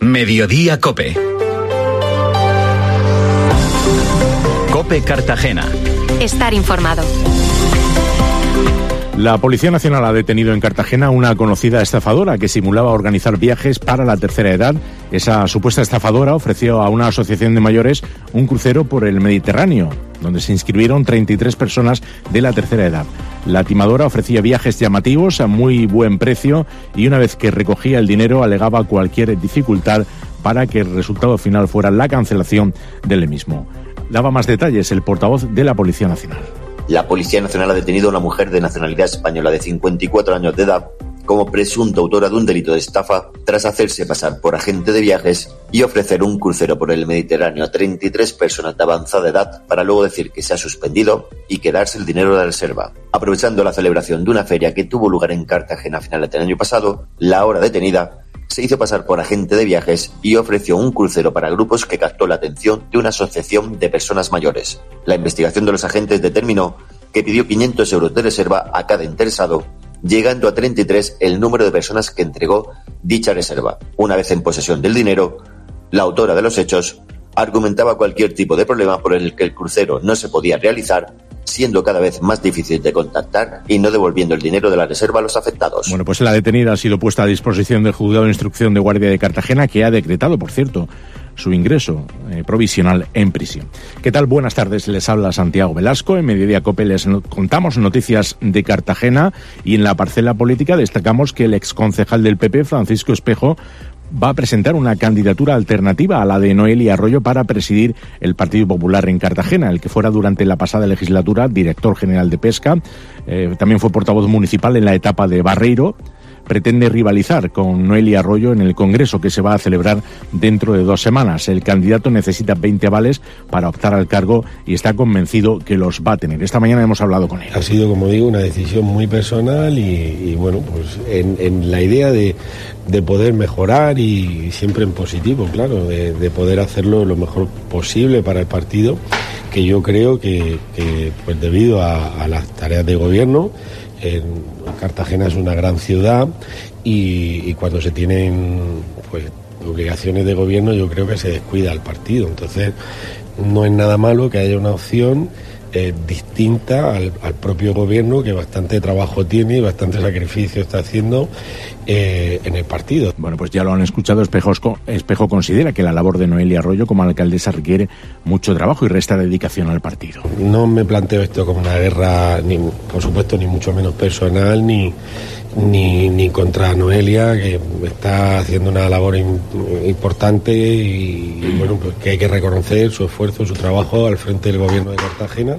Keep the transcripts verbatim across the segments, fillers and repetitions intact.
Mediodía Cope. Cope Cartagena. Estar informado. La Policía Nacional ha detenido en Cartagena a una conocida estafadora que simulaba organizar viajes para la tercera edad. Esa supuesta estafadora ofreció a una asociación de mayores un crucero por el Mediterráneo, donde se inscribieron treinta y tres personas de la tercera edad. La timadora ofrecía viajes llamativos a muy buen precio y una vez que recogía el dinero alegaba cualquier dificultad para que el resultado final fuera la cancelación del mismo. Daba más detalles el portavoz de la Policía Nacional. La Policía Nacional ha detenido a una mujer de nacionalidad española de cincuenta y cuatro años de edad como presunta autora de un delito de estafa tras hacerse pasar por agente de viajes y ofrecer un crucero por el Mediterráneo a treinta y tres personas de avanzada edad para luego decir que se ha suspendido y quedarse el dinero de la reserva. Aprovechando la celebración de una feria que tuvo lugar en Cartagena a finales del año pasado, la ahora detenida se hizo pasar por agente de viajes y ofreció un crucero para grupos que captó la atención de una asociación de personas mayores. La investigación de los agentes determinó que pidió quinientos euros de reserva a cada interesado, llegando a treinta y tres el número de personas que entregó dicha reserva. Una vez en posesión del dinero, la autora de los hechos argumentaba cualquier tipo de problema por el que el crucero no se podía realizar, siendo cada vez más difícil de contactar y no devolviendo el dinero de la reserva a los afectados. Bueno, pues la detenida ha sido puesta a disposición del Juzgado de Instrucción de Guardia de Cartagena, que ha decretado, por cierto, su ingreso eh, provisional en prisión. ¿Qué tal? Buenas tardes, les habla Santiago Velasco. En Mediodía Cope les no- contamos noticias de Cartagena y en la parcela política destacamos que el exconcejal del P P, Francisco Espejo, va a presentar una candidatura alternativa a la de Noelia Arroyo para presidir el Partido Popular en Cartagena, el que fuera durante la pasada legislatura director general de Pesca, eh, también fue portavoz municipal en la etapa de Barreiro. Pretende rivalizar con Noelia Arroyo en el Congreso que se va a celebrar dentro de dos semanas. El candidato necesita veinte avales para optar al cargo y está convencido que los va a tener. Esta mañana hemos hablado con él. Ha sido, como digo, una decisión muy personal y, y bueno, pues en, en la idea de, de poder mejorar y siempre en positivo, claro, de, de poder hacerlo lo mejor posible para el partido, que yo creo que, que pues debido a, a las tareas de gobierno, en Cartagena es una gran ciudad y, y cuando se tienen pues obligaciones de gobierno yo creo que se descuida al partido. Entonces no es nada malo que haya una opción eh, distinta al, al propio gobierno, que bastante trabajo tiene y bastante sacrificio está haciendo eh, en el partido. Bueno, pues ya lo han escuchado. Espejosco, Espejo considera que la labor de Noelia Arroyo como alcaldesa requiere mucho trabajo y resta dedicación al partido. No me planteo esto como una guerra, ni por supuesto ni mucho menos personal, ni ni, ni contra Noelia, que está haciendo una labor in, importante y, y bueno, pues que hay que reconocer su esfuerzo, su trabajo al frente del gobierno de Cartagena.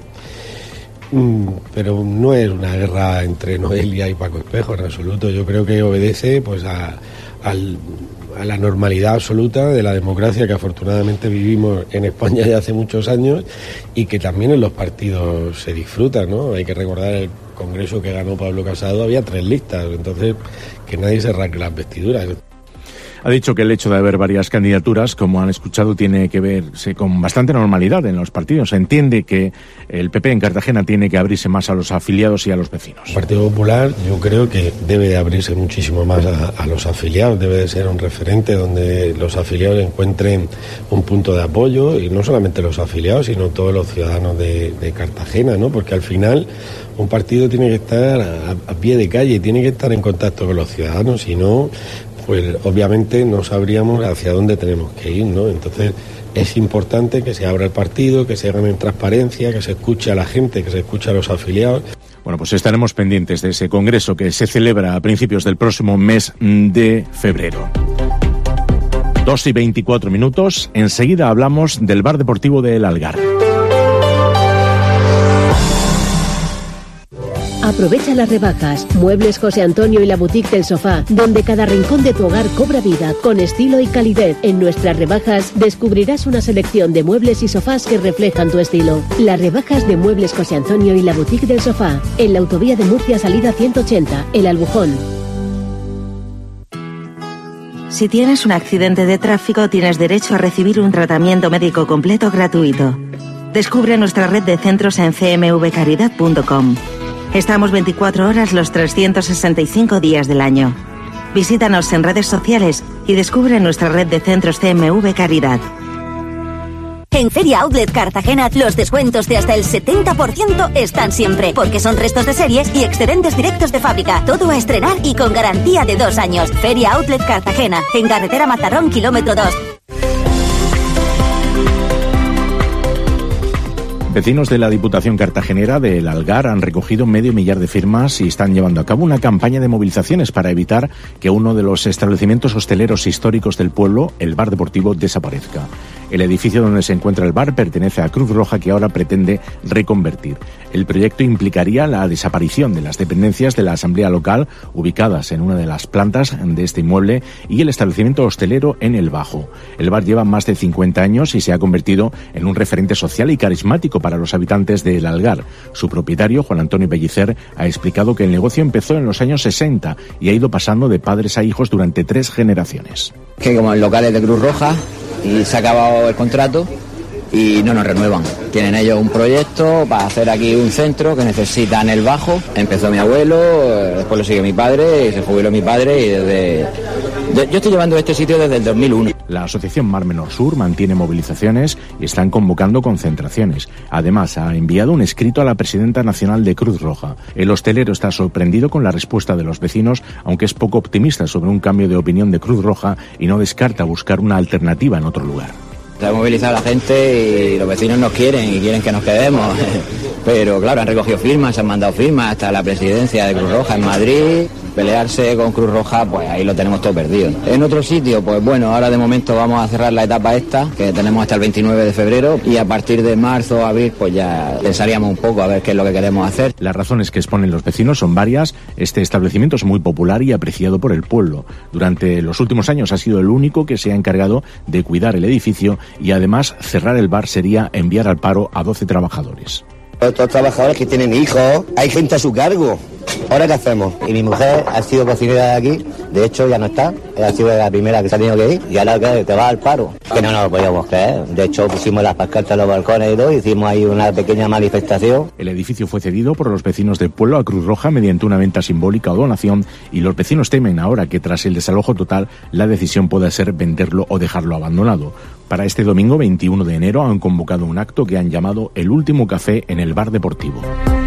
Pero no es una guerra entre Noelia y Paco Espejo en absoluto. Yo creo que obedece pues a, al, a la normalidad absoluta de la democracia que afortunadamente vivimos en España ya hace muchos años y que también en los partidos se disfruta, ¿no? Hay que recordar el Congreso que ganó Pablo Casado, había tres listas, entonces que nadie se rasgue las vestiduras. Ha dicho que el hecho de haber varias candidaturas, como han escuchado, tiene que verse con bastante normalidad en los partidos. Se entiende que el P P en Cartagena tiene que abrirse más a los afiliados y a los vecinos. El Partido Popular yo creo que debe de abrirse muchísimo más a, a los afiliados, debe de ser un referente donde los afiliados encuentren un punto de apoyo, y no solamente los afiliados, sino todos los ciudadanos de, de Cartagena, ¿no? Porque al final un partido tiene que estar a, a pie de calle, tiene que estar en contacto con los ciudadanos, si no, pues obviamente no sabríamos hacia dónde tenemos que ir, ¿no? Entonces es importante que se abra el partido, que se haga en transparencia, que se escuche a la gente, que se escuche a los afiliados. Bueno, pues estaremos pendientes de ese congreso que se celebra a principios del próximo mes de febrero. Dos y veinticuatro minutos. Enseguida hablamos del Bar Deportivo de El Algar. Aprovecha las rebajas. Muebles José Antonio y la Boutique del Sofá, donde cada rincón de tu hogar cobra vida, con estilo y calidez. En nuestras rebajas descubrirás una selección de muebles y sofás que reflejan tu estilo. Las rebajas de Muebles José Antonio y la Boutique del Sofá, en la autovía de Murcia, salida ciento ochenta, El Albujón. Si tienes un accidente de tráfico, tienes derecho a recibir un tratamiento médico completo gratuito. Descubre nuestra red de centros en c m v caridad punto com. Estamos veinticuatro horas los trescientos sesenta y cinco días del año. Visítanos en redes sociales y descubre nuestra red de centros C M V Caridad. En Feria Outlet Cartagena, los descuentos de hasta el setenta por ciento están siempre, porque son restos de series y excedentes directos de fábrica. Todo a estrenar y con garantía de dos años. Feria Outlet Cartagena, en carretera Mazarrón, kilómetro dos. Vecinos de la Diputación Cartagenera del Algar han recogido medio millar de firmas y están llevando a cabo una campaña de movilizaciones para evitar que uno de los establecimientos hosteleros históricos del pueblo, el Bar Deportivo, desaparezca. El edificio donde se encuentra el bar pertenece a Cruz Roja, que ahora pretende reconvertir. El proyecto implicaría la desaparición de las dependencias de la Asamblea Local ubicadas en una de las plantas de este inmueble y el establecimiento hostelero en el Bajo. El bar lleva más de cincuenta años y se ha convertido en un referente social y carismático para los habitantes del Algar. Su propietario, Juan Antonio Pellicer, ha explicado que el negocio empezó en los años sesenta y ha ido pasando de padres a hijos durante tres generaciones. Que como el local es de Cruz Roja y se ha acabado el contrato y no nos renuevan. Tienen ellos un proyecto para hacer aquí un centro que necesitan el Bajo. Empezó mi abuelo, después lo sigue mi padre, y se jubiló mi padre y desde... Yo estoy llevando este sitio desde el dos mil uno. La asociación Mar Menor Sur mantiene movilizaciones y están convocando concentraciones. Además, ha enviado un escrito a la presidenta nacional de Cruz Roja. El hostelero está sorprendido con la respuesta de los vecinos, aunque es poco optimista sobre un cambio de opinión de Cruz Roja y no descarta buscar una alternativa en otro lugar. Se ha movilizado la gente y los vecinos nos quieren y quieren que nos quedemos. Pero claro, han recogido firmas, se han mandado firmas hasta la presidencia de Cruz Roja en Madrid. Pelearse con Cruz Roja, pues ahí lo tenemos todo perdido. En otro sitio, pues bueno, ahora de momento vamos a cerrar la etapa esta, que tenemos hasta el veintinueve de febrero, y a partir de marzo, abril, pues ya pensaríamos un poco a ver qué es lo que queremos hacer. Las razones que exponen los vecinos son varias. Este establecimiento es muy popular y apreciado por el pueblo. Durante los últimos años ha sido el único que se ha encargado de cuidar el edificio y además cerrar el bar sería enviar al paro a doce trabajadores. Otros trabajadores que tienen hijos, hay gente a su cargo. ¿Ahora qué hacemos? Y mi mujer ha sido cocinera de aquí, de hecho ya no está, ha sido la primera que se ha tenido que ir, y ahora que te va al paro. Que no nos lo podíamos creer, de hecho pusimos las pancartas en los balcones y todo, hicimos ahí una pequeña manifestación. El edificio fue cedido por los vecinos del pueblo a Cruz Roja mediante una venta simbólica o donación, y los vecinos temen ahora que tras el desalojo total la decisión pueda ser venderlo o dejarlo abandonado. Para este domingo veintiuno de enero han convocado un acto que han llamado El Último Café en el Bar Deportivo.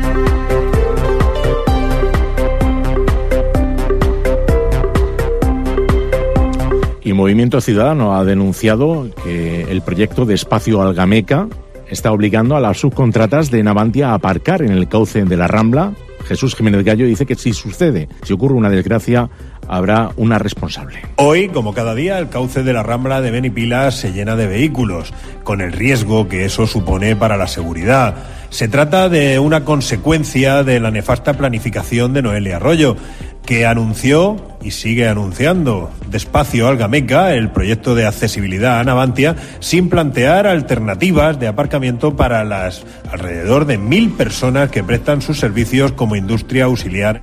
Y Movimiento Ciudadano ha denunciado que el proyecto de espacio Algameca está obligando a las subcontratas de Navantia a aparcar en el cauce de la Rambla. Jesús Jiménez Gallo dice que si sucede, si ocurre una desgracia, habrá una responsable. Hoy, como cada día, el cauce de la Rambla de Benipilas se llena de vehículos, con el riesgo que eso supone para la seguridad. Se trata de una consecuencia de la nefasta planificación de Noelia Arroyo, que anunció y sigue anunciando despacio Algameca, el proyecto de accesibilidad a Navantia, sin plantear alternativas de aparcamiento para las alrededor de mil personas que prestan sus servicios como industria auxiliar.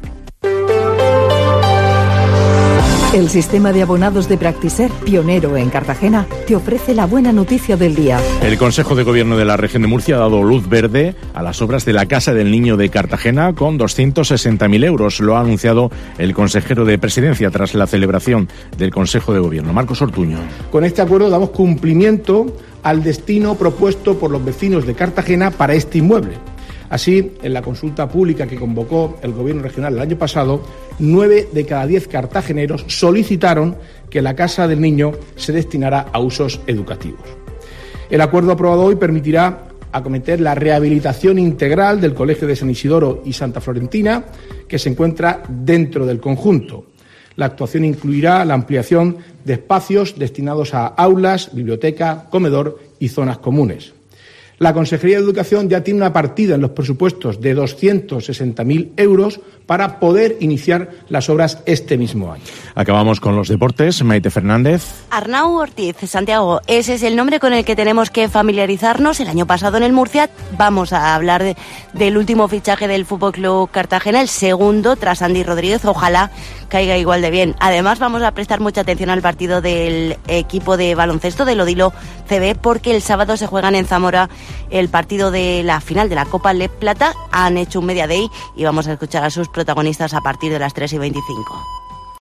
El sistema de abonados de Practiser, pionero en Cartagena, te ofrece la buena noticia del día. El Consejo de Gobierno de la Región de Murcia ha dado luz verde a las obras de la Casa del Niño de Cartagena con doscientos sesenta mil euros. Lo ha anunciado el consejero de Presidencia tras la celebración del Consejo de Gobierno, Marcos Ortuño. Con este acuerdo damos cumplimiento al destino propuesto por los vecinos de Cartagena para este inmueble. Así, en la consulta pública que convocó el Gobierno regional el año pasado, nueve de cada diez cartageneros solicitaron que la Casa del Niño se destinara a usos educativos. El acuerdo aprobado hoy permitirá acometer la rehabilitación integral del Colegio de San Isidoro y Santa Florentina, que se encuentra dentro del conjunto. La actuación incluirá la ampliación de espacios destinados a aulas, biblioteca, comedor y zonas comunes. La Consejería de Educación ya tiene una partida en los presupuestos de doscientos sesenta mil euros para poder iniciar las obras este mismo año. Acabamos con los deportes. Maite Fernández. Arnau Ortiz, Santiago, ese es el nombre con el que tenemos que familiarizarnos. El año pasado en el Murcia vamos a hablar de, del último fichaje del F C Cartagena, el segundo tras Andy Rodríguez. Ojalá caiga igual de bien. Además vamos a prestar mucha atención al partido del equipo de baloncesto del Odilo C B, porque el sábado se juegan en Zamora el partido de la final de la Copa Lep Plata. Han hecho un media day y vamos a escuchar a sus protagonistas a partir de las tres y veinticinco.